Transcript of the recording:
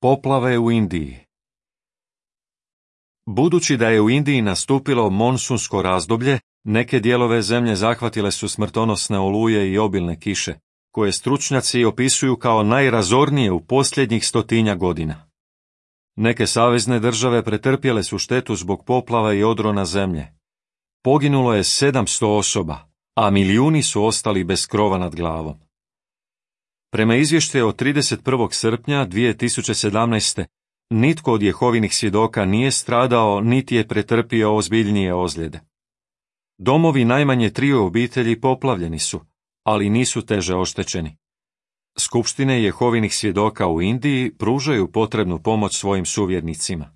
Poplave u Indiji. Budući da je u Indiji nastupilo monsunsko razdoblje, neke dijelove zemlje zahvatile su smrtonosne oluje i obilne kiše, koje stručnjaci opisuju kao najrazornije u posljednjih 100 godina. Neke savezne države pretrpjele su štetu zbog poplava i odrona zemlje. Poginulo je 700 osoba, a milijuni su ostali bez krova nad glavom. Prema izvještaju od 31. srpnja 2017. nitko od Jehovinih svjedoka nije stradao niti je pretrpio ozbiljnije ozljede. Domovi najmanje 3 obitelji poplavljeni su, ali nisu teže oštećeni. Skupštine Jehovinih svjedoka u Indiji pružaju potrebnu pomoć svojim suvjernicima.